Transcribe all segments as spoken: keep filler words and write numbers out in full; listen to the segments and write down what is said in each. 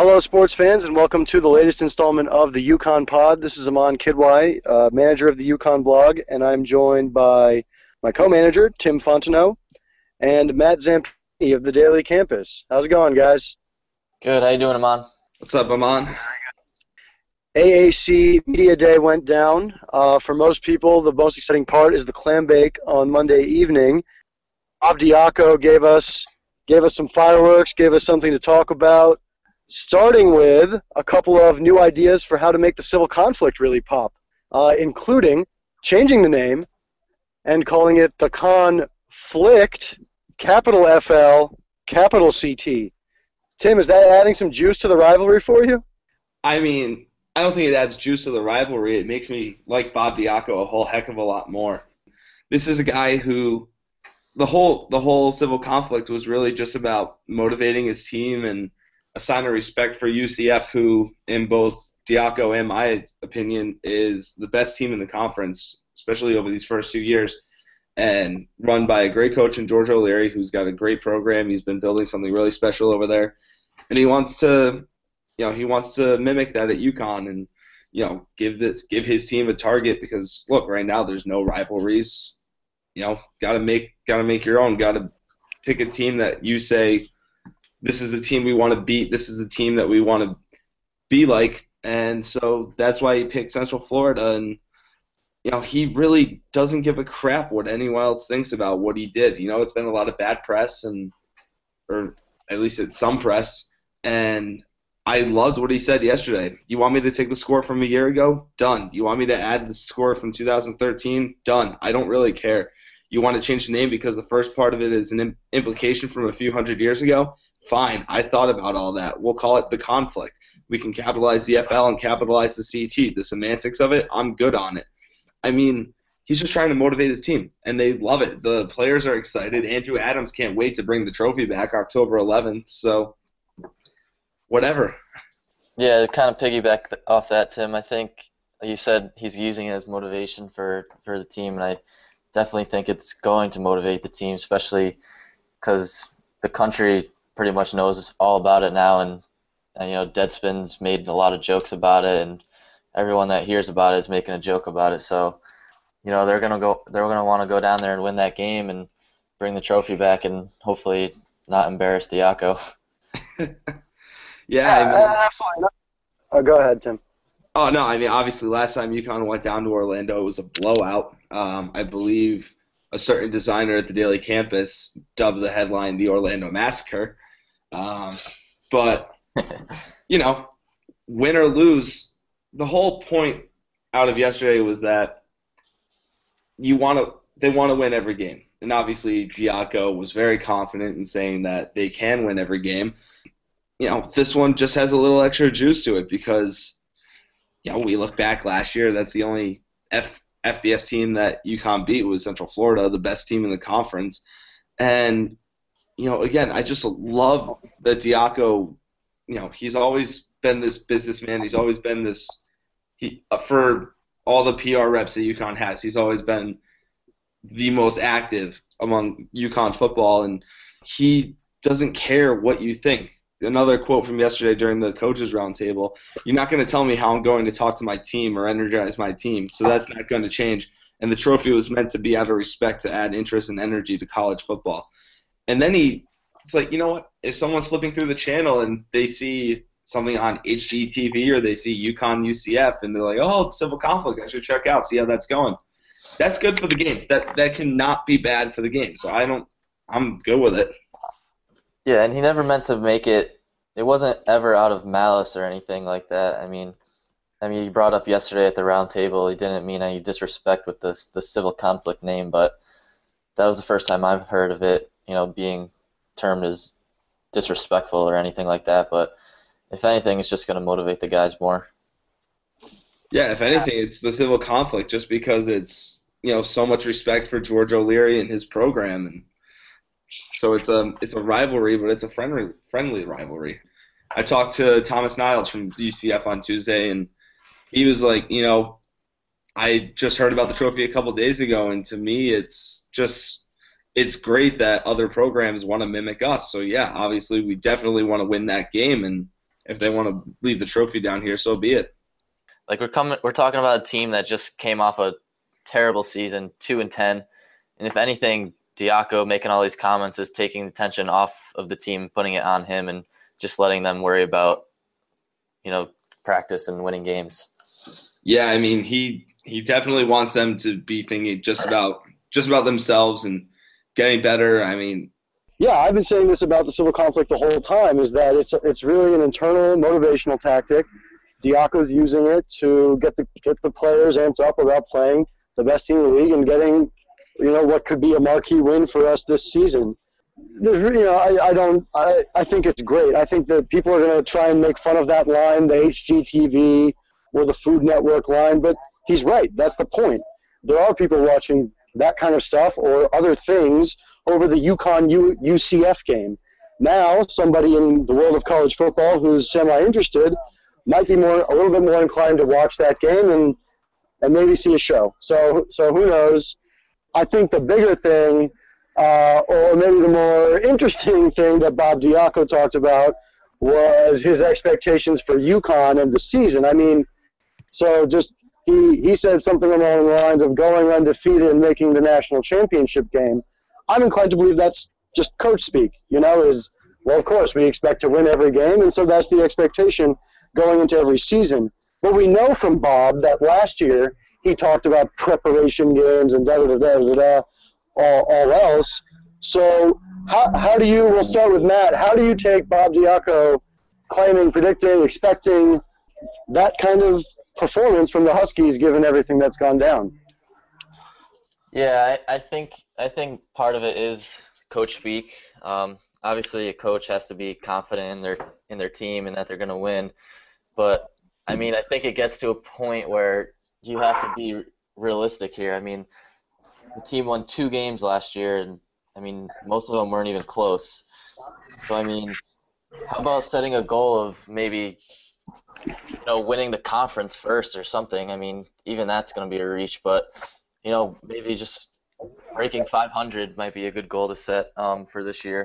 Hello, sports fans, and welcome to the latest installment of the UConn Pod. This is Aman Kidwai, uh, manager of the UConn blog, and I'm joined by my co-manager, Tim Fontenot, and Matt Zampini of the Daily Campus. How's it going, guys? Good. How you doing, Aman? What's up, Aman? A A C Media Day went down. Uh, for most people, the most exciting part is the clam bake on Monday evening. Bob Diaco gave us gave us some fireworks, gave us something to talk about, starting with a couple of new ideas for how to make the civil conflict really pop, uh, including changing the name and calling it the Conflict, capital F L, capital C T. Tim, is that adding some juice to the rivalry for you? I mean, I don't think it adds juice to the rivalry. It makes me like Bob Diaco a whole heck of a lot more. This is a guy who the whole the whole civil conflict was really just about motivating his team and a sign of respect for U C F, who, in both Diaco and my opinion, is the best team in the conference, especially over these first two years, and run by a great coach in George O'Leary, who's got a great program. He's been building something really special over there, and he wants to, you know, he wants to mimic that at UConn and, you know, give this, give his team a target because look, right now there's no rivalries. You know, got to make got to make your own. Got to pick a team that you say, this is the team we want to beat. This is the team that we want to be like. And so that's why he picked Central Florida. And, you know, he really doesn't give a crap what anyone else thinks about what he did. You know, it's been a lot of bad press, and or at least it's some press. And I loved what he said yesterday. You want me to take the score from a year ago? Done. You want me to add the score from two thousand thirteen? Done. I don't really care. You want to change the name because the first part of it is an implication from a few hundred years ago? Fine, I thought about all that. We'll call it the conflict. We can capitalize the F L and capitalize the C T. The semantics of it, I'm good on it. I mean, he's just trying to motivate his team, and they love it. The players are excited. Andrew Adams can't wait to bring the trophy back October eleventh, so whatever. Yeah, to kind of piggyback off that, Tim, I think you said he's using it as motivation for, for the team, and I definitely think it's going to motivate the team, especially because the country pretty much knows all about it now, and, and you know, Deadspin's made a lot of jokes about it, and everyone that hears about it is making a joke about it. So, you know, they're gonna go, they're gonna want to go down there and win that game and bring the trophy back, and hopefully not embarrass Diaco. yeah, I mean, uh, absolutely not. Oh, go ahead, Tim. Oh no, I mean, obviously, last time UConn went down to Orlando, it was a blowout. Um, I believe a certain designer at the Daily Campus dubbed the headline "The Orlando Massacre." Um, but, you know, win or lose, the whole point out of yesterday was that you want to, they want to win every game. And obviously, Diaco was very confident in saying that they can win every game. You know, this one just has a little extra juice to it because, you know, we look back last year, that's the only F, FBS team that UConn beat was Central Florida, the best team in the conference. And, you know, again, I just love that Diaco, you know, he's always been this businessman. He's always been this, he, for all the P R reps that UConn has, he's always been the most active among UConn football, and he doesn't care what you think. Another quote from yesterday during the coaches roundtable, you're not going to tell me how I'm going to talk to my team or energize my team, so that's not going to change. And the trophy was meant to be out of respect to add interest and energy to college football. And then he, it's like, you know what, if someone's flipping through the channel and they see something on H G T V or they see UConn U C F and they're like, oh, it's civil conflict, I should check out, see how that's going. That's good for the game. That that cannot be bad for the game. So I don't, I'm good with it. Yeah, and he never meant to make it, it wasn't ever out of malice or anything like that. I mean, I mean, he brought up yesterday at the round table, he didn't mean any disrespect with this the civil conflict name, but that was the first time I've heard of it, you know, being termed as disrespectful or anything like that. But if anything, it's just going to motivate the guys more. Yeah, if anything, it's the civil conflict just because it's, you know, so much respect for George O'Leary and his program, and so it's a it's a rivalry, but it's a friendly friendly rivalry. I talked to Thomas Niles from U C F on Tuesday, and he was like, you know, I just heard about the trophy a couple days ago, and to me, it's just it's great that other programs want to mimic us. So yeah, obviously, we definitely want to win that game, and if they want to leave the trophy down here, so be it. Like we're coming, we're talking about a team that just came off a terrible season, two and ten, and if anything, Diaco making all these comments is taking attention off of the team, putting it on him, and just letting them worry about, you know, practice and winning games. Yeah, I mean, he he definitely wants them to be thinking just about just about themselves and getting better. I mean, yeah, I've been saying this about the civil conflict the whole time, is that it's it's really an internal motivational tactic. Diaco's using it to get the get the players amped up about playing the best team in the league and getting, you know, what could be a marquee win for us this season. There's, you know, I, I don't, I, I think it's great. I think that people are going to try and make fun of that line, the H G T V or the Food Network line, but he's right. That's the point. There are people watching that kind of stuff or other things over the UConn U, UCF game. Now, somebody in the world of college football who's semi-interested might be more, a little bit more inclined to watch that game and and maybe see a show. So, so who knows? I think the bigger thing, uh, or maybe the more interesting thing that Bob Diaco talked about was his expectations for UConn and the season. I mean, so just he he said something along the lines of going undefeated and making the national championship game. I'm inclined to believe that's just coach speak. You know, is well, of course we expect to win every game, and so that's the expectation going into every season. But we know from Bob that last year he talked about preparation games and da-da-da-da-da-da, all, all else. So how, how do you, we'll start with Matt, how do you take Bob Diaco claiming, predicting, expecting that kind of performance from the Huskies given everything that's gone down? Yeah, I, I think I think part of it is coach speak. Um, obviously, a coach has to be confident in their in their team and that they're going to win. But I mean, I think it gets to a point where you have to be realistic here. I mean, the team won two games last year, and I mean, most of them weren't even close. So I mean, how about setting a goal of maybe, you know, winning the conference first or something? I mean, even that's going to be a reach, but you know, maybe just breaking five hundred might be a good goal to set um, for this year.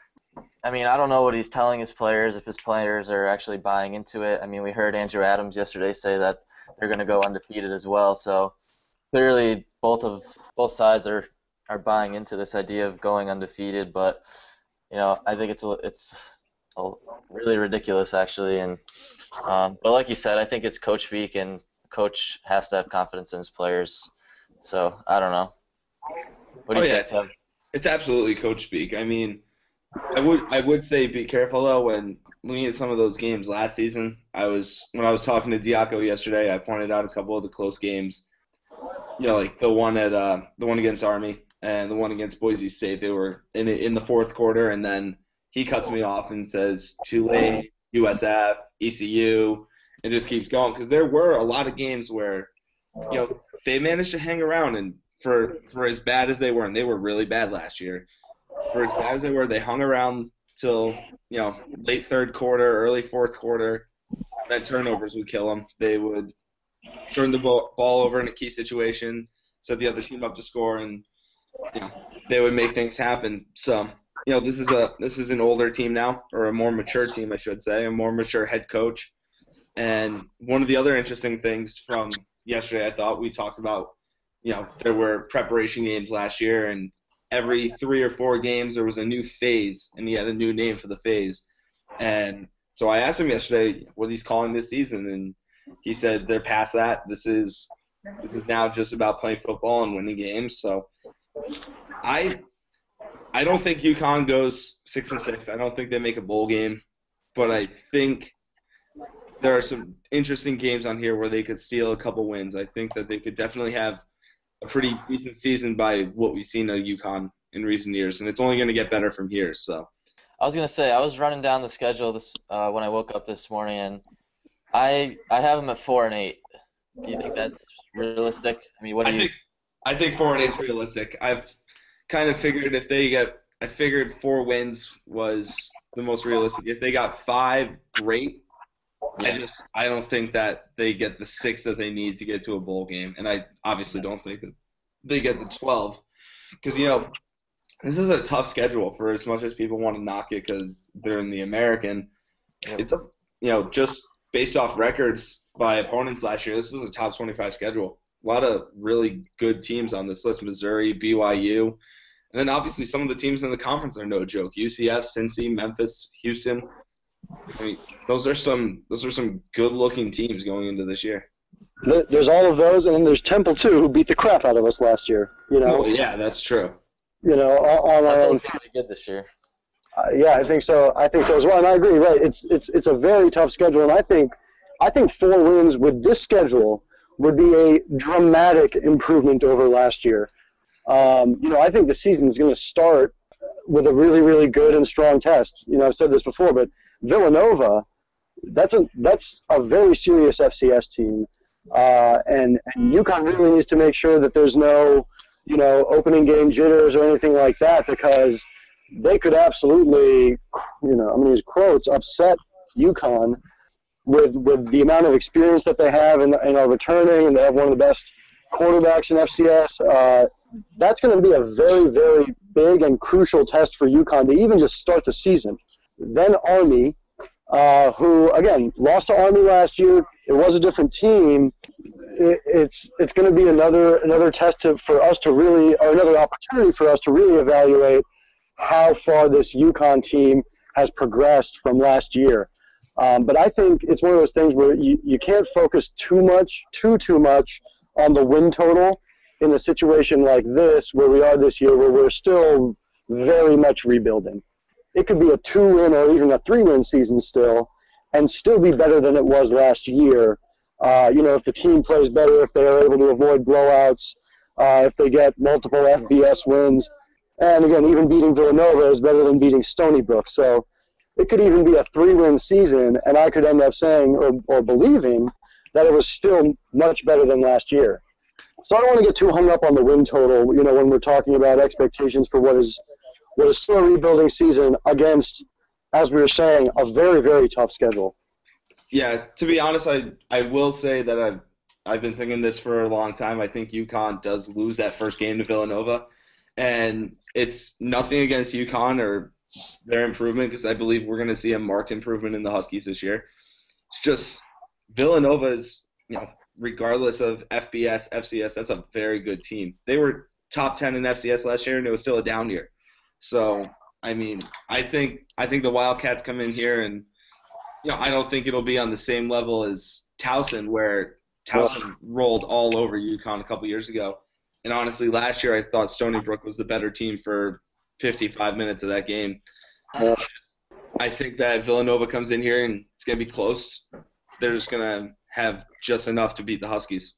I mean, I don't know what he's telling his players, if his players are actually buying into it. I mean, we heard Andrew Adams yesterday say that they're going to go undefeated as well. So clearly both of both sides are, are buying into this idea of going undefeated. But, you know, I think it's a, it's a really ridiculous, actually. And um, But like you said, I think it's coach speak, and coach has to have confidence in his players. So I don't know. What do oh, you yeah. think, Tim? It's absolutely coach speak. I mean, I would I would say be careful though when looking at some of those games last season. I was when I was talking to Diaco yesterday, I pointed out a couple of the close games. You know, like the one at uh, the one against Army and the one against Boise State. They were in in the fourth quarter, and then he cuts me off and says Tulane, U S F, E C U, and just keeps going because there were a lot of games where you know they managed to hang around, and for for as bad as they were, and they were really bad last year. For as bad as they were, they hung around till, you know, late third quarter, early fourth quarter. Then turnovers would kill them. They would turn the ball, ball over in a key situation, set the other team up to score, and you know they would make things happen. So, you know, this is a this is an older team now, or a more mature team, I should say, a more mature head coach. And one of the other interesting things from yesterday, I thought we talked about, you know, there were preparation games last year, and every three or four games there was a new phase, and he had a new name for the phase. And so I asked him yesterday what he's calling this season, and he said they're past that. This is this is now just about playing football and winning games. So I I don't think UConn goes six and six. I don't think they make a bowl game, but I think there are some interesting games on here where they could steal a couple wins. I think that they could definitely have a pretty decent season by what we've seen of UConn in recent years, and it's only going to get better from here. So, I was gonna say I was running down the schedule this uh, when I woke up this morning, and I I have them at four and eight. Do you think that's realistic? I mean, what do I you? think I think four and eight is realistic. I've kind of figured if they get, I figured four wins was the most realistic. If they got five, great. Yeah. I just I don't think that they get the six that they need to get to a bowl game, and I obviously don't think that they get the twelve, because you know this is a tough schedule for as much as people want to knock it because they're in the American. Yep. It's a you know, just based off records by opponents last year, this is a top twenty-five schedule. A lot of really good teams on this list: Missouri, B Y U, and then obviously some of the teams in the conference are no joke: U C F, Cincy, Memphis, Houston. I mean, those are some those are some good-looking teams going into this year. There's all of those, and then there's Temple too, who beat the crap out of us last year. You know. Oh, yeah, that's true. You know, on our own. Temple's gonna be good this year. Uh, yeah, I think so. I think so as well, and I agree. Right, it's it's it's a very tough schedule, and I think I think four wins with this schedule would be a dramatic improvement over last year. Um, you know, I think the season is going to start with a really, really good and strong test. You know, I've said this before, but Villanova, that's a that's a very serious F C S team, uh, and, and UConn really needs to make sure that there's no, you know, opening game jitters or anything like that, because they could absolutely, you know, I'm going to use quotes, upset UConn with with the amount of experience that they have and, and are returning, and they have one of the best quarterbacks in F C S. Uh, that's going to be a very, very big and crucial test for UConn to even just start the season. Then Army, uh, who, again, lost to Army last year. It was a different team. It, it's it's going to be another another test to, for us to really, or another opportunity for us to really evaluate how far this UConn team has progressed from last year. Um, but I think it's one of those things where you, you can't focus too much, too, too much on the win total in a situation like this, where we are this year, where we're still very much rebuilding. It could be a two-win or even a three-win season still, and still be better than it was last year. Uh, you know, if the team plays better, if they are able to avoid blowouts, uh, if they get multiple F B S wins. And again, even beating Villanova is better than beating Stony Brook. So it could even be a three-win season, and I could end up saying or, or believing that it was still much better than last year. So I don't want to get too hung up on the win total, you know, when we're talking about expectations for what is what is still a rebuilding season against, as we were saying, a very, very tough schedule. Yeah, to be honest, I I will say that I've I've been thinking this for a long time. I think UConn does lose that first game to Villanova, and it's nothing against UConn or their improvement, because I believe we're going to see a marked improvement in the Huskies this year. It's just Villanova's, you know, regardless of F B S, F C S, that's a very good team. They were top ten in F C S last year, and it was still a down year. So, I mean, I think I think the Wildcats come in here, and you know, I don't think it'll be on the same level as Towson, where Towson rolled all over UConn a couple years ago. And honestly, last year I thought Stony Brook was the better team for fifty-five minutes of that game. I think that Villanova comes in here and it's going to be close. They're just going to have just enough to beat the Huskies.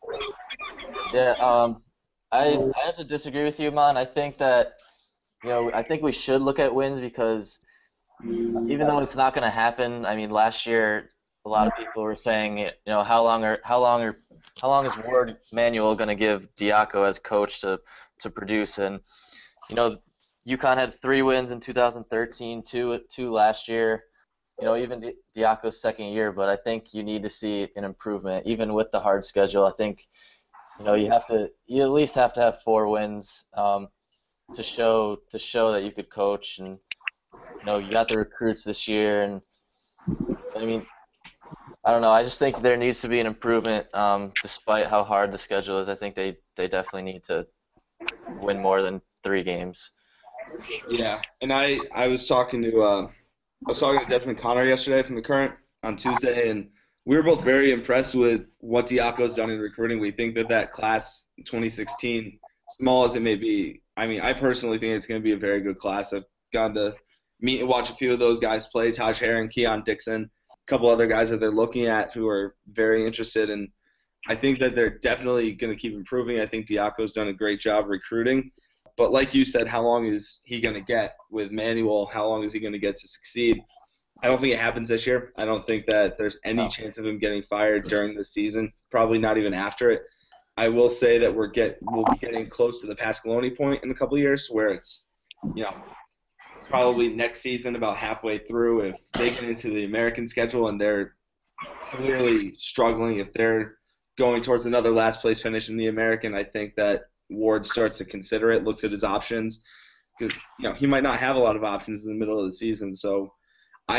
Yeah, um, I I have to disagree with you, Man. I think that, you know, I think we should look at wins, because even though it's not going to happen, I mean, last year a lot of people were saying, you know, how long are how long are how long is Ward Manuel going to give Diaco as coach to to produce? And you know, UConn had three wins in two thousand thirteen, two two last year. You know, even Di- Diaco's second year, but I think you need to see an improvement, even with the hard schedule. I think, you know, you have to you at least have to have four wins um, to show to show that you could coach, and you know, you got the recruits this year, and I mean, I don't know. I just think there needs to be an improvement, um, despite how hard the schedule is. I think they, they definitely need to win more than three games. Yeah, and I, I was talking to uh, I was talking to Desmond Connor yesterday from the Current on Tuesday, and we were both very impressed with what Diaco's done in recruiting. We think that that class in twenty sixteen, small as it may be, I mean, I personally think it's going to be a very good class. I've gone to meet and watch a few of those guys play, Taj Herring, Keon Dixon, a couple other guys that they're looking at who are very interested, and I think that they're definitely going to keep improving. I think Diaco's done a great job recruiting. But like you said, how long is he going to get with Manuel? How long is he going to get to succeed? I don't think it happens this year. I don't think that there's any chance of him getting fired during the season, probably not even after it. I will say that we're get we'll be getting close to the Pasqualoni point in a couple of years, where it's, you know, probably next season, about halfway through, if they get into the American schedule and they're clearly struggling, if they're going towards another last place finish in the American, I think that Ward starts to consider it, looks at his options, because, you know, he might not have a lot of options in the middle of the season. So I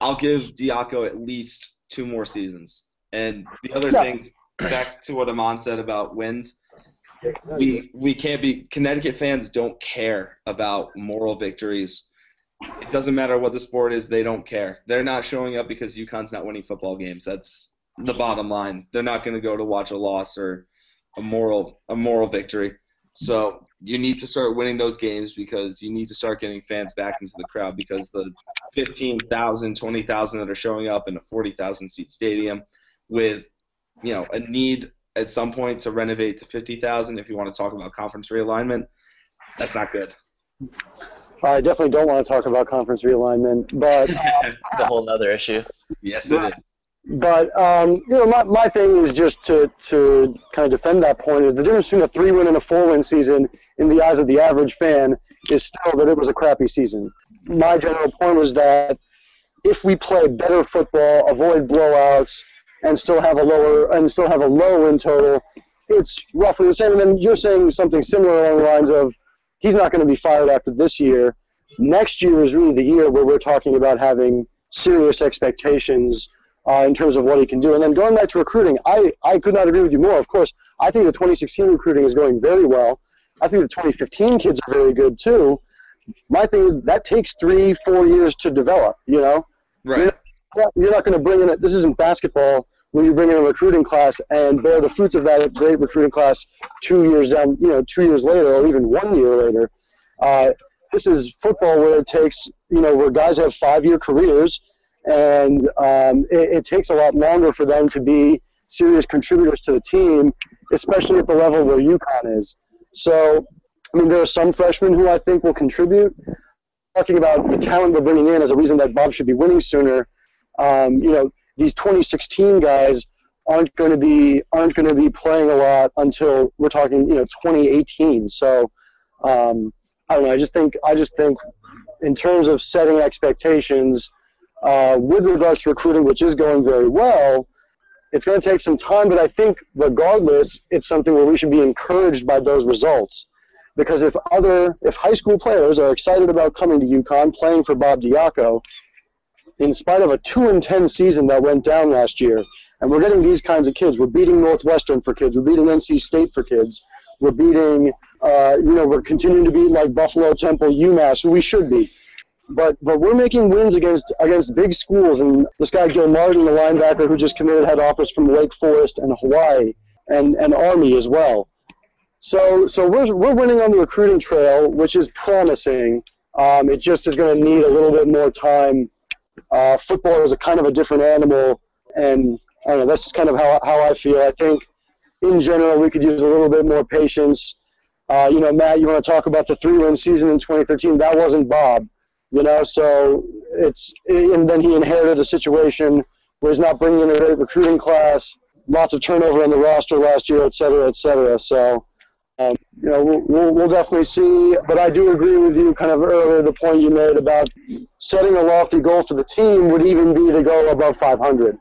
I'll give Diaco at least two more seasons. And the other Yeah. thing, back to what Amon said about wins, we we can't be Connecticut fans don't care about moral victories. It doesn't matter what the sport is, they don't care. They're not showing up because UConn's not winning football games. That's the bottom line. They're not going to go to watch a loss or a moral a moral victory. So you need to start winning those games because you need to start getting fans back into the crowd because the fifteen thousand, twenty thousand that are showing up in a forty thousand seat stadium with, you know, a need at some point to renovate to fifty thousand if you want to talk about conference realignment, that's not good. I definitely don't want to talk about conference realignment, but It's a whole other issue. Yes, it is. but um, you know, my my thing is just to to kind of defend that point is the difference between a three win and a four win season in the eyes of the average fan is still that it was a crappy season. My general point was that if we play better football, avoid blowouts, and still have a lower and still have a low win total, it's roughly the same. And then you're saying something similar along the lines of he's not going to be fired after this year. Next year is really the year where we're talking about having serious expectations uh, in terms of what he can do. And then going back to recruiting, I, I could not agree with you more. Of course, I think the twenty sixteen recruiting is going very well. I think the twenty fifteen kids are very good too. My thing is that takes three, four years to develop, you know? Right. You're not going to bring in a, this isn't basketball where you bring in a recruiting class and bear the fruits of that great recruiting class two years down, you know, two years later or even one year later. Uh, this is football where it takes, you know, where guys have five-year careers, and um, it, it takes a lot longer for them to be serious contributors to the team, especially at the level where UConn is. So, I mean, there are some freshmen who I think will contribute. Talking about the talent we're bringing in as a reason that Bob should be winning sooner, um, you know, these twenty sixteen guys aren't going to be aren't going to be playing a lot until we're talking, you know, twenty eighteen. So um, I don't know. I just think I just think in terms of setting expectations uh, with regards to recruiting, which is going very well, it's going to take some time. But I think regardless, it's something where we should be encouraged by those results. Because if other if high school players are excited about coming to UConn, playing for Bob Diaco, in spite of a two and ten season that went down last year, and we're getting these kinds of kids. We're beating Northwestern for kids. We're beating N C State for kids. We're beating, uh, you know, we're continuing to beat like Buffalo, Temple, UMass, who we should be. But but we're making wins against against big schools. And this guy Gil Martin, the linebacker who just committed, had offers from Wake Forest and Hawaii and, and Army as well. So so we're we're winning on the recruiting trail, which is promising. Um, it just is going to need a little bit more time. Uh, football is a kind of a different animal, and I don't know. That's just kind of how how I feel. I think in general we could use a little bit more patience. Uh, you know, Matt, you want to talk about the three-win season in twenty thirteen? That wasn't Bob. You know, so it's and then he inherited a situation where he's not bringing in a great recruiting class, lots of turnover on the roster last year, et cetera, et cetera. So. Um, you know, we'll, we'll, we'll definitely see, but I do agree with you kind of earlier, the point you made about setting a lofty goal for the team would even be to go above five hundred.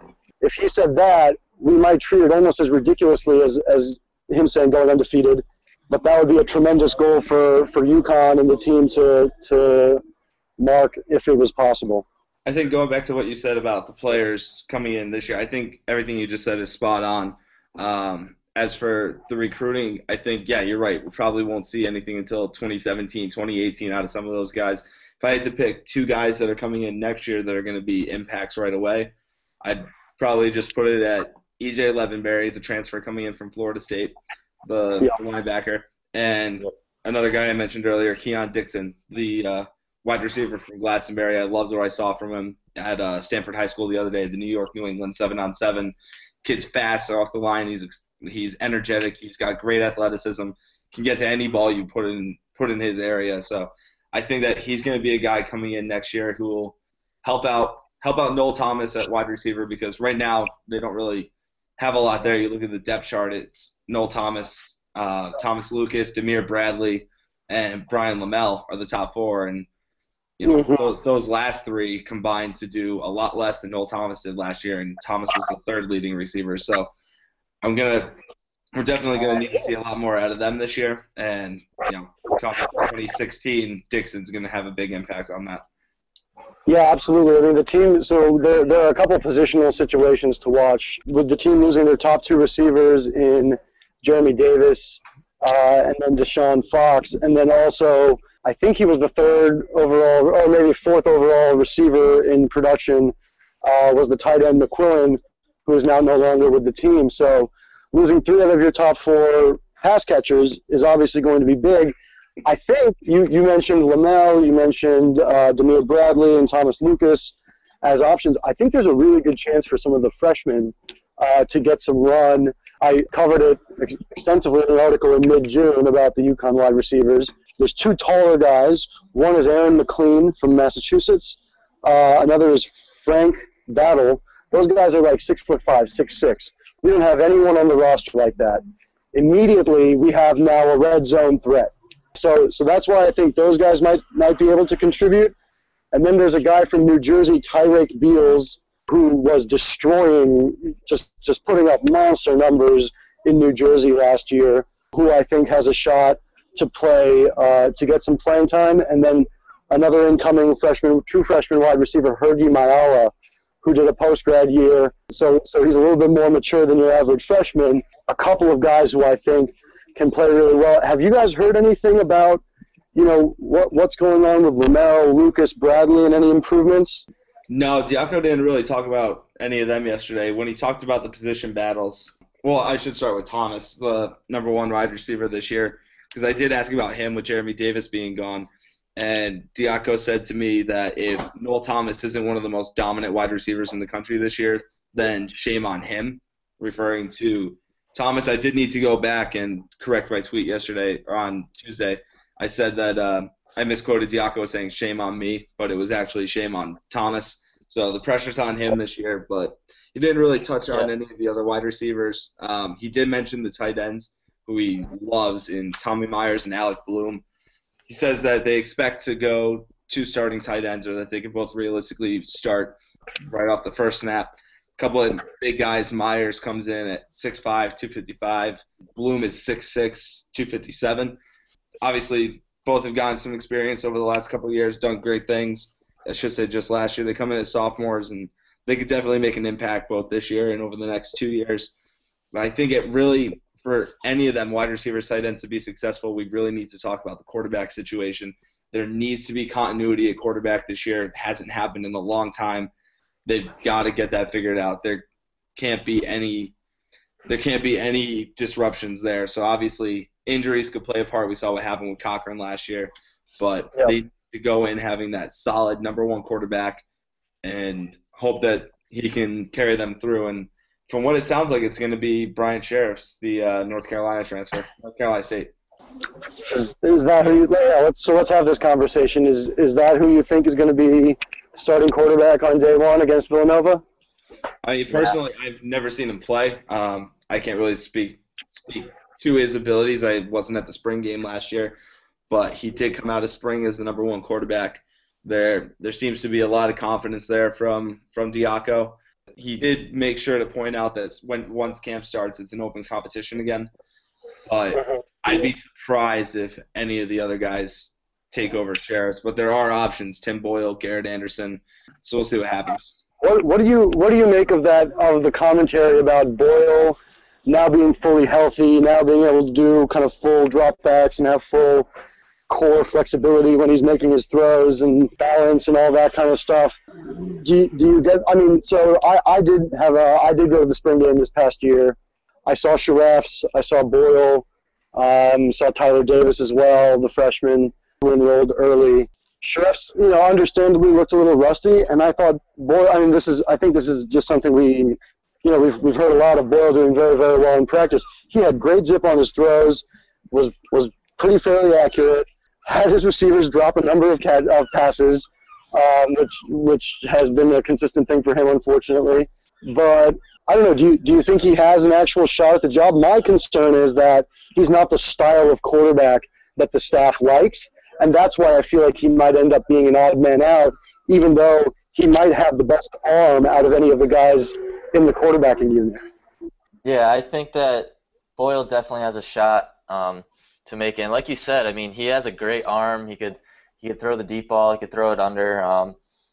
If he said that, we might treat it almost as ridiculously as, as him saying going undefeated, but that would be a tremendous goal for, for UConn and the team to, to mark if it was possible. I think going back to what you said about the players coming in this year, I think everything you just said is spot on. Um, As for the recruiting, I think, yeah, you're right. We probably won't see anything until twenty seventeen, twenty eighteen out of some of those guys. If I had to pick two guys that are coming in next year that are going to be impacts right away, I'd probably just put it at E J Levenberry, the transfer coming in from Florida State, the Yeah. linebacker, and another guy I mentioned earlier, Keon Dixon, the uh, wide receiver from Glastonbury. I loved what I saw from him at uh, Stanford High School the other day, the New York New England seven on seven. Kid's fast off the line. He's He's energetic. He's got great athleticism. Can get to any ball you put in put in his area. So I think that he's going to be a guy coming in next year who will help out help out Noel Thomas at wide receiver because right now they don't really have a lot there. You look at the depth chart. It's Noel Thomas, uh, Thomas Lucas, Demir Bradley, and Brian Lamel are the top four. And you know Mhm. those, those last three combined to do a lot less than Noel Thomas did last year. And Thomas was the third leading receiver. So I'm gonna, we're definitely gonna need to see a lot more out of them this year, and you know, come twenty sixteen, Dixon's gonna have a big impact on that. Yeah, absolutely. I mean, the team. So there, there are a couple of positional situations to watch with the team losing their top two receivers in Jeremy Davis uh, and then Deshaun Fox, and then also I think he was the third overall or maybe fourth overall receiver in production uh, was the tight end McQuillan, who is now no longer with the team. So losing three out of your top four pass catchers is obviously going to be big. I think you, you mentioned Lamel, you mentioned uh, Demir Bradley and Thomas Lucas as options. I think there's a really good chance for some of the freshmen uh, to get some run. I covered it ex- extensively in an article in mid-June about the UConn wide receivers. There's two taller guys. One is Aaron McLean from Massachusetts. Uh, another is Frank Battle. Those guys are like six foot five, six six. We don't have anyone on the roster like that. Immediately, we have now a red zone threat. So, so that's why I think those guys might might be able to contribute. And then there's a guy from New Jersey, Tyreek Beals, who was destroying, just just putting up monster numbers in New Jersey last year, who I think has a shot to play, uh, to get some playing time. And then another incoming freshman, true freshman wide receiver, Hergy Mayala, who did a post-grad year. So, so he's a little bit more mature than your average freshman. A couple of guys who I think can play really well. Have you guys heard anything about, you know, what what's going on with Lamel, Lucas, Bradley, and any improvements? No, Diaco didn't really talk about any of them yesterday. When he talked about the position battles, well, I should start with Thomas, the number one wide receiver this year, because I did ask about him with Jeremy Davis being gone. And Diaco said to me that if Noel Thomas isn't one of the most dominant wide receivers in the country this year, then shame on him, referring to Thomas. I did need to go back and correct my tweet yesterday, or on Tuesday. I said that uh, I misquoted Diaco saying shame on me, but it was actually shame on Thomas. So the pressure's on him this year, but he didn't really touch on Yeah. any of the other wide receivers. Um, he did mention the tight ends, who he loves, in Tommy Myers and Alec Bloom. He says that they expect to go two starting tight ends, or that they can both realistically start right off the first snap. A couple of big guys. Myers comes in at six five, two fifty-five. Bloom is six six, two fifty-seven. Obviously, both have gotten some experience over the last couple of years, done great things. I should say just last year. They come in as sophomores, and they could definitely make an impact both this year and over the next two years. But I think it really, for any of them wide receivers, tight ends to be successful, we really need to talk about the quarterback situation. There needs to be continuity at quarterback this year. It hasn't happened in a long time. They've got to get that figured out. There can't be any there can't be any disruptions there. So obviously injuries could play a part. We saw what happened with Cochran last year, but Yep. they need to go in having that solid number one quarterback and hope that he can carry them through. And from what it sounds like, it's going to be Brian Sheriffs, the uh, North Carolina transfer, North Carolina State. Is, is that who you, yeah, let's, so let's have this conversation. Is is that who you think is going to be starting quarterback on day one against Villanova? I mean, personally, yeah. I've never seen him play. Um, I can't really speak speak to his abilities. I wasn't at the spring game last year, but he did come out of spring as the number one quarterback. There, there seems to be a lot of confidence there from from Diaco. He did make sure to point out that when once camp starts, it's an open competition again. But I'd be surprised if any of the other guys take over Sheriffs. But there are options: Tim Boyle, Garrett Anderson. So we'll see what happens. What, what do you what do you make of that, of the commentary about Boyle now being fully healthy, now being able to do kind of full dropbacks and have full core flexibility when he's making his throws and balance and all that kind of stuff? Do you, do you get? I mean, so I, I did have a I did go to the spring game this past year. I saw Sheriffs, I saw Boyle, um, saw Tyler Davis as well, the freshman who enrolled early. Sheriffs, you know, understandably looked a little rusty, and I thought Boyle. I mean, this is I think this is just something we, you know, we've we've heard a lot of Boyle doing very very well in practice. He had great zip on his throws, was was pretty fairly accurate. Had his receivers drop a number of cat, of passes, um, which which has been a consistent thing for him, unfortunately. But I don't know. Do you do you think he has an actual shot at the job? My concern is that he's not the style of quarterback that the staff likes, and that's why I feel like he might end up being an odd man out, even though he might have the best arm out of any of the guys in the quarterbacking unit. Yeah, I think that Boyle definitely has a shot um, to make it. And like you said, I mean, he has a great arm. He could he could throw the deep ball. He could throw it under. Um,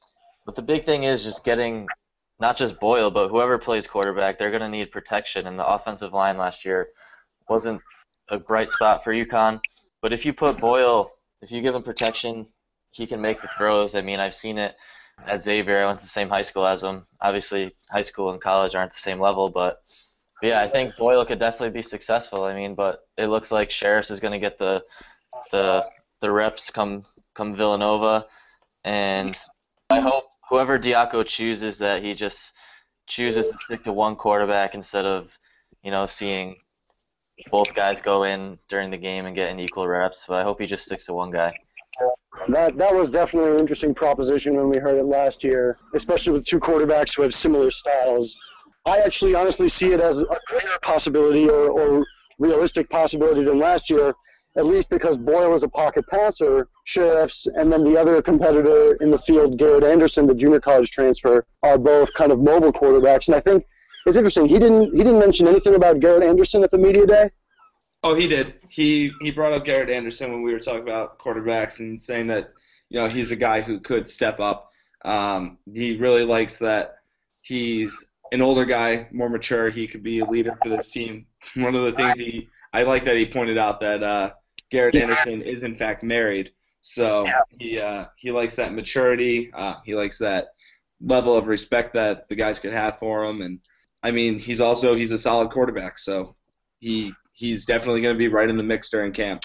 but the big thing is just getting not just Boyle, but whoever plays quarterback, they're going to need protection. And the offensive line last year wasn't a bright spot for UConn. But if you put Boyle, if you give him protection, he can make the throws. I mean, I've seen it at Xavier. I went to the same high school as him. Obviously, high school and college aren't the same level, but, but yeah, I think Boyle could definitely be successful. I mean, but it looks like Sheriffs is going to get the the the reps come come Villanova, and I hope whoever Diaco chooses that he just chooses to stick to one quarterback instead of, you know, seeing both guys go in during the game and get an equal reps. But I hope he just sticks to one guy. That that was definitely an interesting proposition when we heard it last year, especially with two quarterbacks who have similar styles. I actually honestly see it as a greater possibility or, or realistic possibility than last year, at least because Boyle is a pocket passer, Sheriffs, and then the other competitor in the field, Garrett Anderson, the junior college transfer, are both kind of mobile quarterbacks. And I think it's interesting. He didn't he didn't mention anything about Garrett Anderson at the media day. Oh, he did. He he brought up Garrett Anderson when we were talking about quarterbacks and saying that, you know, he's a guy who could step up. Um, he really likes that he's an older guy, more mature. He could be a leader for this team. One of the things he I like that he pointed out that uh, Garrett Anderson is in fact married, so he uh, he likes that maturity. Uh, he likes that level of respect that the guys could have for him, and I mean, he's also he's a solid quarterback, so he. He's definitely going to be right in the mix during camp.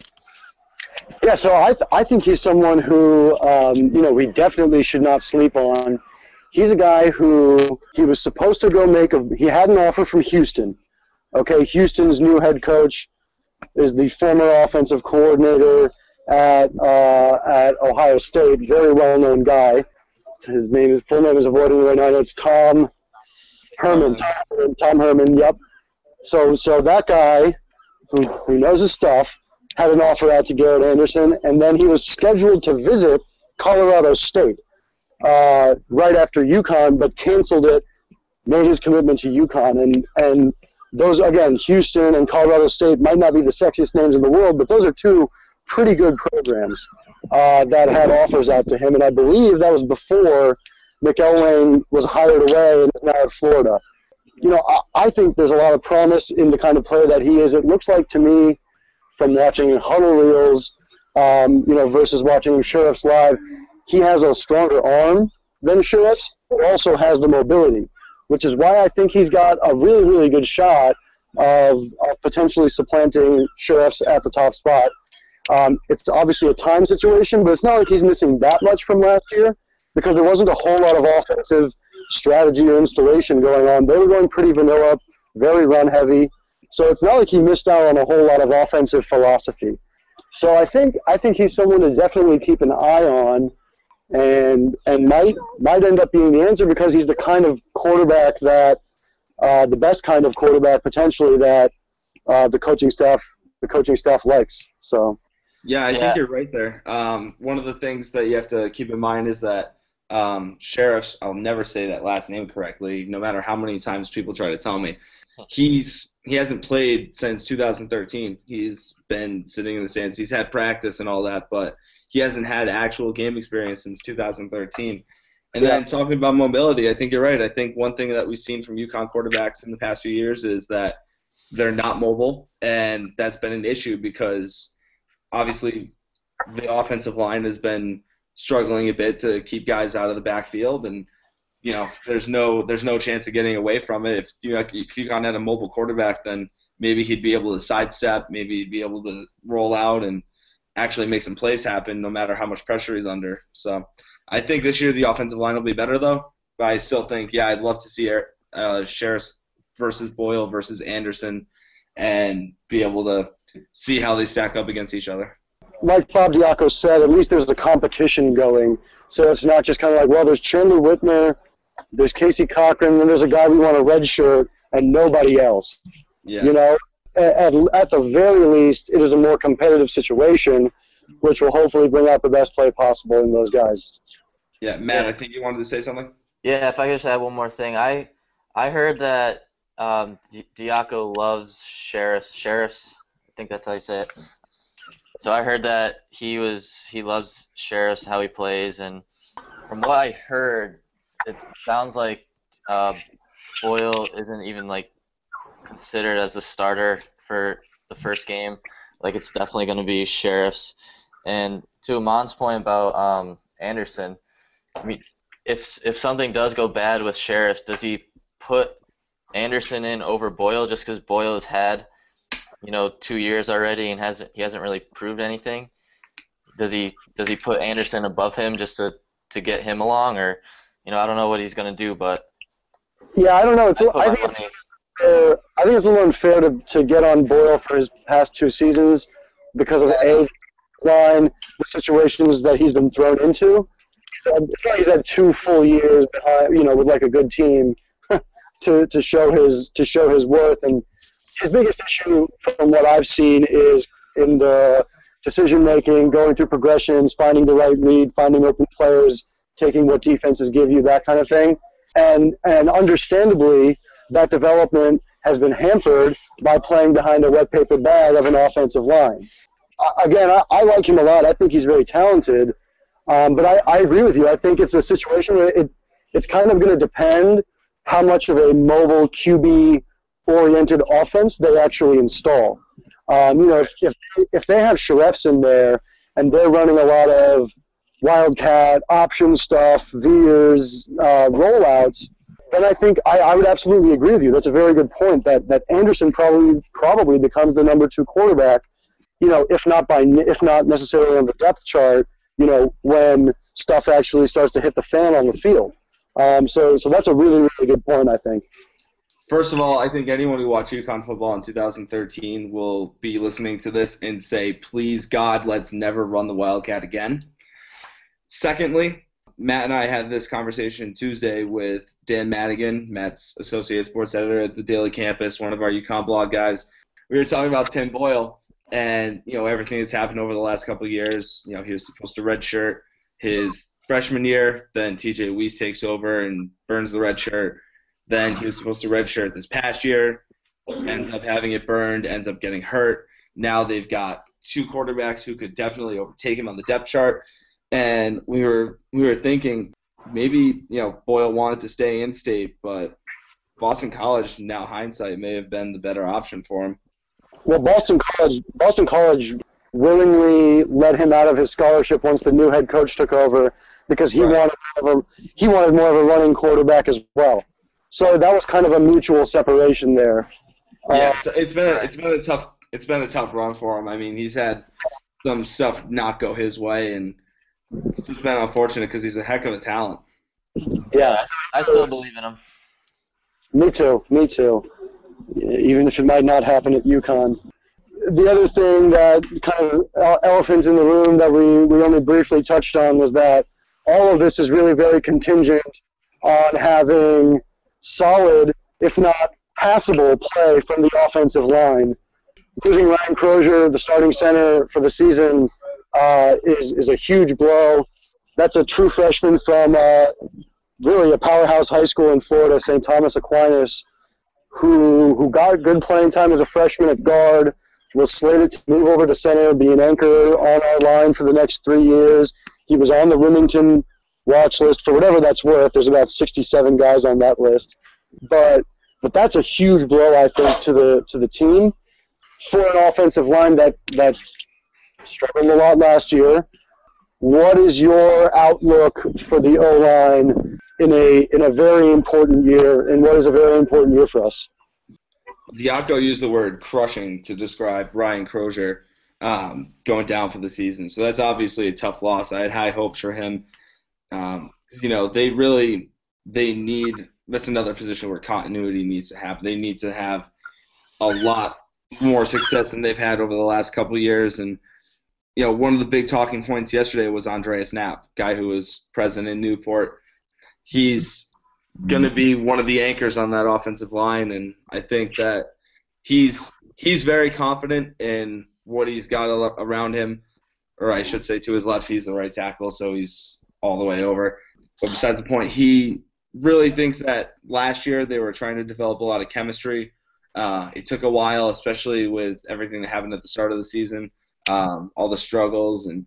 Yeah, so I th- I think he's someone who, um, you know, we definitely should not sleep on. He's a guy who he was supposed to go make a – he had an offer from Houston. Okay, Houston's new head coach is the former offensive coordinator at uh, at Ohio State, very well-known guy. His name, his full name is avoiding me right now. I know it's Tom Herman. Tom Herman, Tom Herman, yep. So so that guy, who, who knows his stuff, had an offer out to Garrett Anderson, and then he was scheduled to visit Colorado State uh, right after UConn, but canceled it, made his commitment to UConn. And, and those, again, Houston and Colorado State might not be the sexiest names in the world, but those are two pretty good programs uh, that had offers out to him. And I believe that was before McElwain was hired away and is now at Florida. You know, I, I think there's a lot of promise in the kind of player that he is. It looks like to me, from watching huddle reels, um, you know, versus watching Sheriffs live, he has a stronger arm than Sheriffs, but also has the mobility, which is why I think he's got a really, really good shot of, of potentially supplanting Sheriffs at the top spot. Um, it's obviously a time situation, but it's not like he's missing that much from last year because there wasn't a whole lot of offensive strategy or installation going on. They were going pretty vanilla, very run heavy. So it's not like he missed out on a whole lot of offensive philosophy. So I think I think he's someone to definitely keep an eye on, and and might might end up being the answer because he's the kind of quarterback that uh, the best kind of quarterback potentially that uh, the coaching staff the coaching staff likes. So yeah, I Yeah. think you're right there. Um, one of the things that you have to keep in mind is that um, Sheriffs, I'll never say that last name correctly, no matter how many times people try to tell me. He's he hasn't played since two thousand thirteen. He's been sitting in the stands. He's had practice and all that, but he hasn't had actual game experience since two thousand thirteen. And then talking about mobility, I think you're right. I think one thing that we've seen from UConn quarterbacks in the past few years is that they're not mobile, and that's been an issue because obviously the offensive line has been struggling a bit to keep guys out of the backfield, and you know there's no there's no chance of getting away from it. If you if UConn had a mobile quarterback, then maybe he'd be able to sidestep, maybe he'd be able to roll out and actually make some plays happen, no matter how much pressure he's under. So I think this year the offensive line will be better though, but I still think yeah I'd love to see uh, Sheriffs versus Boyle versus Anderson and be able to see how they stack up against each other. like Bob Diaco said, at least there's a competition going. So it's not just kind of like, well, there's Chandler Whitmer, there's Casey Cochran, and there's a guy we want a red shirt, and nobody else. Yeah. You know, at, at the very least, it is a more competitive situation, which will hopefully bring out the best play possible in those guys. Yeah, Matt, I think you wanted to say something? Yeah, if I could just add one more thing. I I heard that um, Di- Diaco loves sheriffs. Sheriffs, I think that's how you say it. So I heard that he was he loves Sheriffs, how he plays, and from what I heard, it sounds like uh, Boyle isn't even like considered as a starter for the first game. Like it's definitely going to be Sheriff's. And to Amon's point about um, Anderson, I mean, if if something does go bad with Sheriff's, does he put Anderson in over Boyle just because Boyle has had, you know, two years already and hasn't he hasn't really proved anything? Does he does he put Anderson above him just to, to get him along, or you know, I don't know what he's going to do, but Yeah, I don't know. It's, I put I my think it's money. Uh, I think it's a little unfair to, to get on Boyle for his past two seasons because of A, line, the situations that he's been thrown into. So it's not like he's had two full years behind, you know, with like a good team to to show his to show his worth. And his biggest issue, from what I've seen, is in the decision making, going through progressions, finding the right read, finding open players, taking what defenses give you, that kind of thing. And and understandably, that development has been hampered by playing behind a wet paper bag of an offensive line. Uh, again, I, I like him a lot. I think he's very talented. Um, but I, I agree with you. I think it's a situation where it, it's kind of going to depend how much of a mobile Q B-oriented offense they actually install. Um, you know, if, if if they have Sharefs in there and they're running a lot of wildcat option stuff, veers, uh, rollouts, then I think I, I would absolutely agree with you. That's a very good point. That that Anderson probably probably becomes the number two quarterback. You know, if not by if not necessarily on the depth chart. You know, when stuff actually starts to hit the fan on the field. Um, so so that's a really really good point. I think. First of all, I think anyone who watched UConn football in two thousand thirteen will be listening to this and say, please, God, let's never run the Wildcat again. Secondly, Matt and I had this conversation Tuesday with Dan Madigan, Matt's associate sports editor at the Daily Campus, one of our UConn blog guys. We were talking about Tim Boyle and, you know, everything that's happened over the last couple of years. You know, he was supposed to redshirt his freshman year, then T J Weiss takes over and burns the red shirt. Then he was supposed to redshirt this past year, ends up having it burned, ends up getting hurt. Now they've got two quarterbacks who could definitely overtake him on the depth chart. And we were we were thinking maybe, you know, Boyle wanted to stay in state, but Boston College, now hindsight, may have been the better option for him. Well, Boston College Boston College willingly let him out of his scholarship once the new head coach took over because he Right. wanted more of a, he wanted more of a running quarterback as well. So that was kind of a mutual separation there. Yeah, Uh, so it's been a, it's been a tough it's been a tough run for him. I mean, he's had some stuff not go his way, and it's just been unfortunate because he's a heck of a talent. yeah, I, I still believe in him. me too, me too. Even if it might not happen at UConn. The other thing that kind of ele- elephant in the room that we, we only briefly touched on was that all of this is really very contingent on having solid, if not passable, play from the offensive line. Losing Ryan Crozier, the starting center for the season, uh, is is a huge blow. That's a true freshman from uh, really a powerhouse high school in Florida, Saint Thomas Aquinas, who who got good playing time as a freshman at guard, was slated to move over to center, be an anchor on our line for the next three years. He was on the Remington watch list for whatever that's worth. There's about sixty-seven guys on that list, but but that's a huge blow, I think, to the to the team for an offensive line that that struggled a lot last year. What is your outlook for the O-line in a in a very important year, and what is a very important year for us? Diaco used the word crushing to describe Ryan Crozier um, going down for the season. So that's obviously a tough loss. I had high hopes for him. Um, you know, they really they need that's another position where continuity needs to happen. They need to have a lot more success than they've had over the last couple of years. And you know, one of the big talking points yesterday was Andreas Knapp, guy who was present in Newport. He's going to be one of the anchors on that offensive line, and I think that he's he's very confident in what he's got around him, or I should say to his left, he's the right tackle, so he's all the way over. But besides the point, he really thinks that last year they were trying to develop a lot of chemistry. Uh, it took a while, especially with everything that happened at the start of the season, um, all the struggles and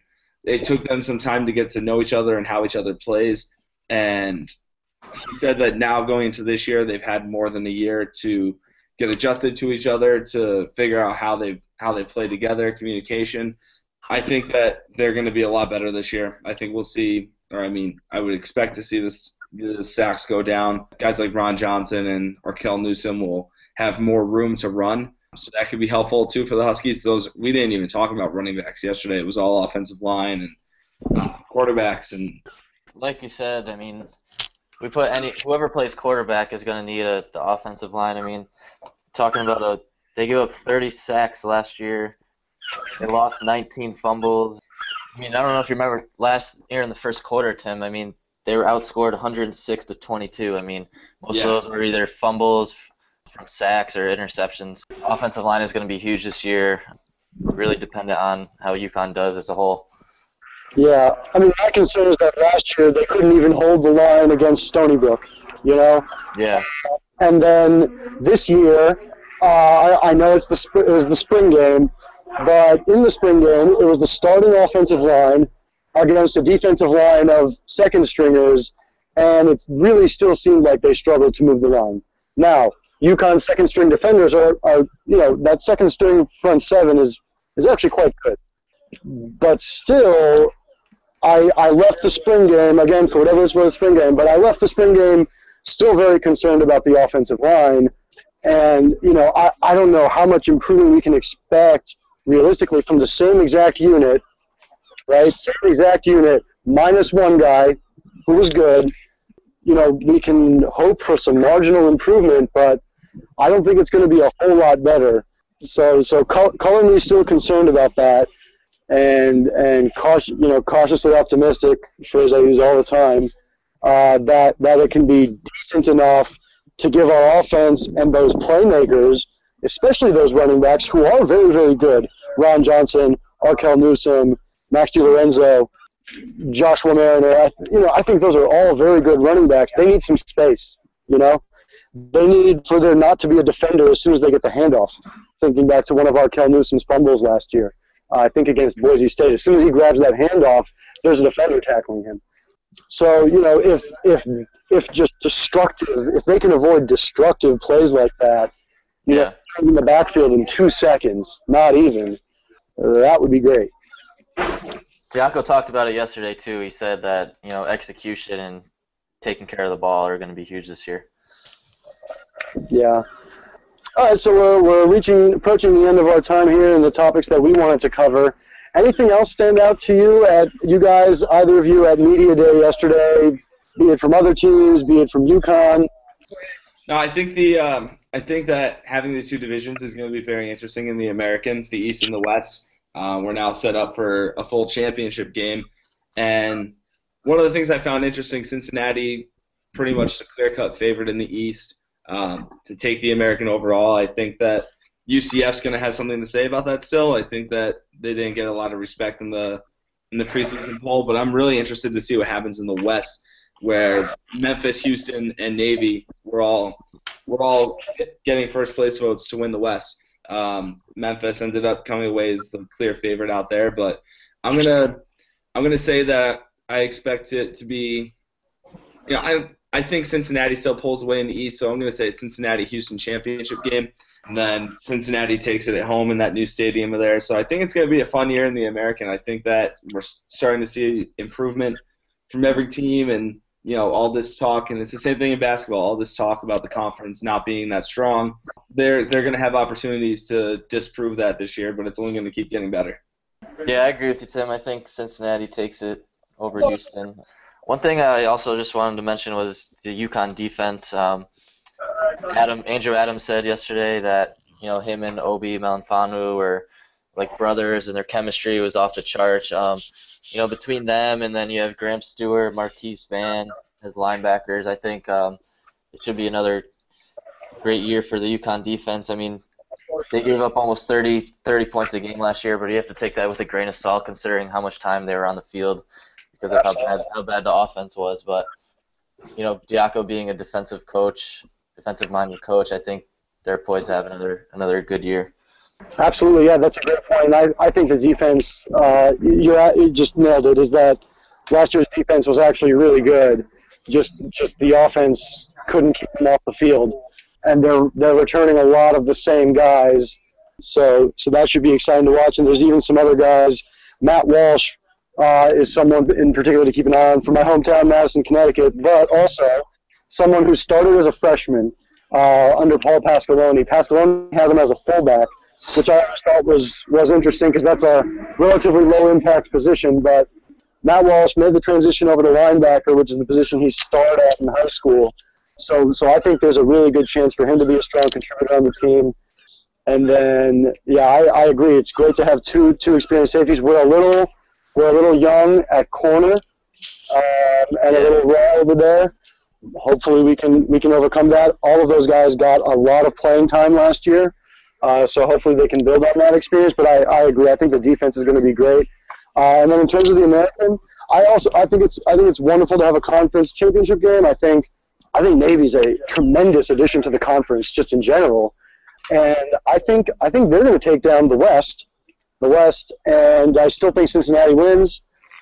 it took them some time to get to know each other and how each other plays. And he said that now going into this year, they've had more than a year to get adjusted to each other, to figure out how they how they play together, communication. I think that they're going to be a lot better this year. I think we'll see, or I mean, I would expect to see this the sacks go down. Guys like Ron Johnson and Arkell Newsome will have more room to run, so that could be helpful too for the Huskies. Those we didn't even talk about running backs yesterday. It was all offensive line and uh, quarterbacks. And like you said, I mean, we put any whoever plays quarterback is going to need a the offensive line. I mean, talking about a they gave up thirty sacks last year. They lost nineteen fumbles. I mean, I don't know if you remember last year in the first quarter, Tim. I mean, they were outscored one hundred six to twenty-two. I mean, most Yeah. of those were either fumbles from sacks or interceptions. Offensive line is going to be huge this year. Really dependent on how UConn does as a whole. Yeah, I mean, my concern is that last year they couldn't even hold the line against Stony Brook, you know? Yeah. And then this year, uh, I, I know it's the sp- it was the spring game, but in the spring game, it was the starting offensive line against a defensive line of second stringers, and it really still seemed like they struggled to move the line. Now, UConn's second string defenders are, are you know, that second string front seven is, is actually quite good. But still, I, I left the spring game, again, for whatever it's worth, spring game, but I left the spring game still very concerned about the offensive line. And, you know, I, I don't know how much improvement we can expect realistically from the same exact unit, right? Same exact unit, minus one guy who was good. You know, we can hope for some marginal improvement, but I don't think it's going to be a whole lot better. So, so color me still concerned about that, and and cautious, you know, cautiously optimistic, phrase I use all the time, uh, that that it can be decent enough to give our offense and those playmakers, especially those running backs who are very, very good, Ron Johnson, Arkell Newsome, Max DiLorenzo, Joshua Mariner, I, you know, I think those are all very good running backs. They need some space, you know. They need for there not to be a defender as soon as they get the handoff. Thinking back to one of Arkell Newsome's fumbles last year, uh, I think against Boise State. As soon as he grabs that handoff, there's a defender tackling him. So, you know, if if if just destructive, if they can avoid destructive plays like that, you Yeah. know, in the backfield in two seconds, not even, that would be great. Diaco talked about it yesterday too. He said that, you know, execution and taking care of the ball are going to be huge this year. Yeah. All right, so we're we're reaching approaching the end of our time here and the topics that we wanted to cover. Anything else stand out to you at you guys, either of you at Media Day yesterday, be it from other teams, be it from UConn? No, I think the um, I think that having the two divisions is going to be very interesting in the American, the East and the West. Uh, we're now set up for a full championship game, and one of the things I found interesting, Cincinnati, pretty much the clear-cut favorite in the East um, to take the American overall. I think that U C F's going to have something to say about that still. I think that they didn't get a lot of respect in the in the preseason poll, but I'm really interested to see what happens in the West, where Memphis, Houston, and Navy were all were all getting first place votes to win the West. Um, Memphis ended up coming away as the clear favorite out there, but I'm gonna I'm gonna say that I expect it to be, you know, I I think Cincinnati still pulls away in the East, so I'm gonna say Cincinnati Houston championship game, and then Cincinnati takes it at home in that new stadium of theirs. So I think it's gonna be a fun year in the American. I think that we're starting to see improvement from every team, and you know, all this talk, and it's the same thing in basketball, all this talk about the conference not being that strong. They're they're going to have opportunities to disprove that this year, but it's only going to keep getting better. Yeah, I agree with you, Tim. I think Cincinnati takes it over Houston. One thing I also just wanted to mention was the UConn defense. Um, Adam Andrew Adams said yesterday that, you know, him and Obi Melifonwu were like brothers, and their chemistry was off the charts. Um, you know, between them and then you have Graham Stewart, Marquise Van as linebackers, I think um, it should be another great year for the UConn defense. I mean, they gave up almost thirty, thirty points a game last year, but you have to take that with a grain of salt considering how much time they were on the field because of how bad, how bad the offense was. But, you know, Diaco being a defensive coach, defensive-minded coach, I think they're poised to have another another good year. Absolutely, yeah, that's a great point. I, I think the defense, uh, you, you just nailed it, is that last year's defense was actually really good. Just just the offense couldn't keep them off the field. And they're they're returning a lot of the same guys. So so that should be exciting to watch. And there's even some other guys. Matt Walsh uh, is someone in particular to keep an eye on from my hometown, Madison, Connecticut, but also someone who started as a freshman uh, under Paul Pasqualoni. Pasqualoni had him as a fullback, which I always thought was, was interesting because that's a relatively low-impact position. But Matt Walsh made the transition over to linebacker, which is the position he started at in high school. So so I think there's a really good chance for him to be a strong contributor on the team. And then, yeah, I, I agree. It's great to have two two experienced safeties. We're a little we're a little young at corner um, and a little raw over there. Hopefully we can we can overcome that. All of those guys got a lot of playing time last year. Uh, so hopefully they can build on that experience. But I, I agree. I think the defense is going to be great. Uh, and then in terms of the American, I also I think it's I think it's wonderful to have a conference championship game. I think I think Navy's a tremendous addition to the conference just in general, and I think I think they're going to take down the West, the West, and I still think Cincinnati wins,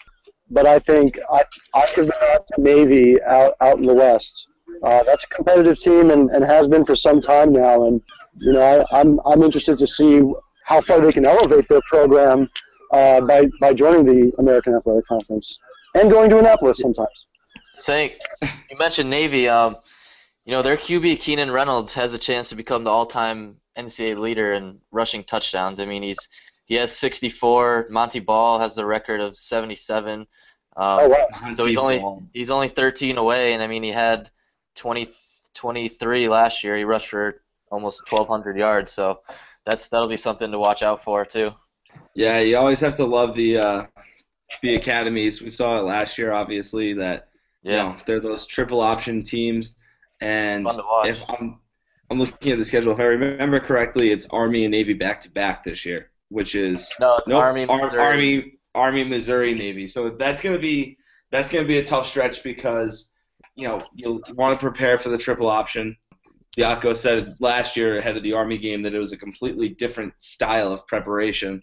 but I think I I could bet to Navy out out in the West. Uh, that's a competitive team and, and has been for some time now, and you know I, I'm I'm interested to see how far they can elevate their program uh, by by joining the American Athletic Conference and going to Annapolis sometimes. Saying, you mentioned Navy. Um, you know their Q B Keenan Reynolds has a chance to become the all-time N C double A leader in rushing touchdowns. I mean, he's he has sixty-four. Monty Ball has the record of seventy-seven. Um, oh wow! So he's only he's only thirteen away, and I mean he had twenty, twenty-three last year. He rushed for almost twelve hundred yards. So that's that'll be something to watch out for too. Yeah, you always have to love the uh, the academies. We saw it last year, obviously, that. Yeah, you know, they're those triple option teams, and fun to watch. if I'm I'm looking at the schedule, if I remember correctly, it's Army and Navy back to back this year, which is no, it's nope, Army, Missouri. Ar- Army, Army, Missouri, Navy. So that's gonna be that's gonna be a tough stretch because you know you'll want to prepare for the triple option. Diaco said last year ahead of the Army game that it was a completely different style of preparation.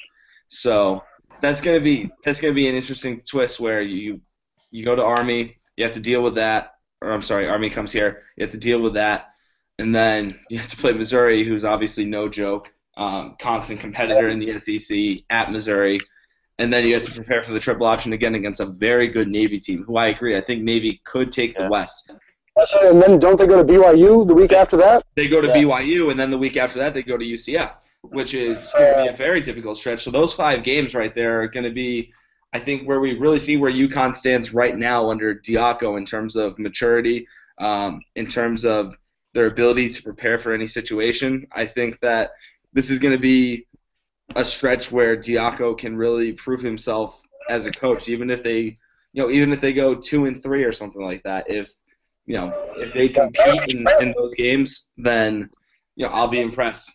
So that's gonna be that's gonna be an interesting twist where you you go to Army. You have to deal with that, or I'm sorry, Army comes here. You have to deal with that, and then you have to play Missouri, who's obviously no joke, um, constant competitor in the S E C at Missouri, and then you have to prepare for the triple option again against a very good Navy team, who I agree, I think Navy could take yeah. the West. And then don't they go to B Y U the week after that? They go to yes. B Y U, and then the week after that they go to U C F, which is going to be a very difficult stretch. So those five games right there are going to be, I think, where we really see where UConn stands right now under Diaco in terms of maturity, um, in terms of their ability to prepare for any situation. I think that this is going to be a stretch where Diaco can really prove himself as a coach, even if they, you know, even if they go two and three or something like that. If you know, if they compete in, in those games, then you know, I'll be impressed.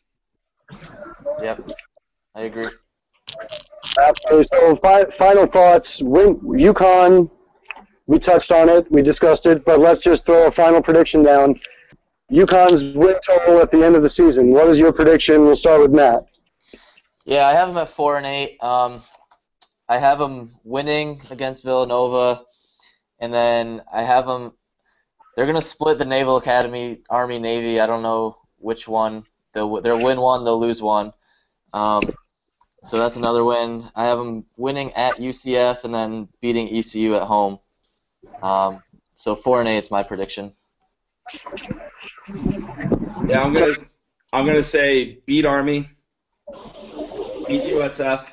Yep, I agree. Absolutely. So fi- final thoughts. Win- UConn, we touched on it, we discussed it, but let's just throw a final prediction down. UConn's win total at the end of the season. What is your prediction? We'll start with Matt. Yeah, I have them at four and eight. Um, I have them winning against Villanova, and then I have them. They're gonna split the Naval Academy, Army, Navy. I don't know which one. They'll they'll win one, they'll lose one. Um, So that's another win. I have them winning at U C F and then beating E C U at home. Um, so four and eight is my prediction. Yeah, I'm gonna I'm gonna say beat Army, beat U S F,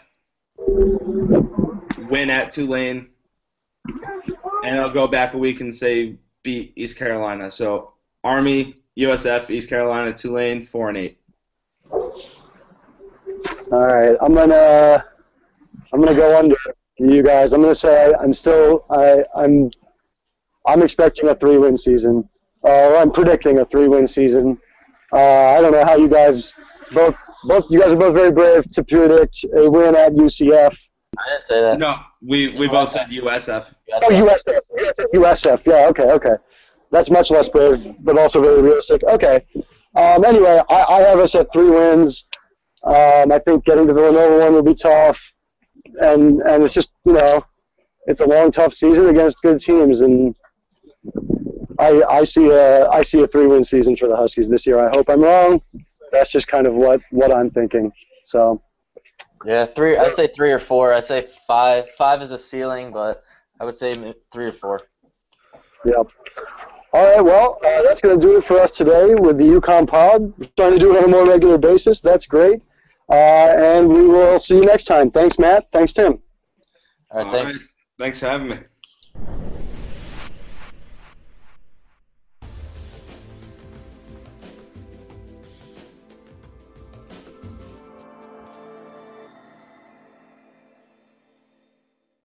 win at Tulane, and I'll go back a week and say beat East Carolina. So Army, U S F, East Carolina, Tulane, four and eight. All right, I'm gonna I'm gonna go under you guys. I'm gonna say I'm still I I'm I'm expecting a three-win season. Uh, I'm predicting a three-win season. Uh, I don't know how you guys both both you guys are both very brave to predict a win at U C F. I didn't say that. No, we we both said U S F. Oh, U S F. U S F. Yeah. Okay. Okay. That's much less brave, but also very realistic. Okay. Um, anyway, I, I have us at three wins. Um, I think getting the Villanova one will be tough, and and it's just you know, it's a long, tough season against good teams, and I I see a I see a three-win season for the Huskies this year. I hope I'm wrong. That's just kind of what, what I'm thinking. So. Yeah, three. I'd say three or four. I'd say five. Five is a ceiling, but I would say three or four. Yep. All right, well, uh, that's going to do it for us today with the UConn Pod. We're trying to do it on a more regular basis. That's great. Uh, and we will see you next time. Thanks, Matt. Thanks, Tim. All right, thanks. All right. Thanks for having me.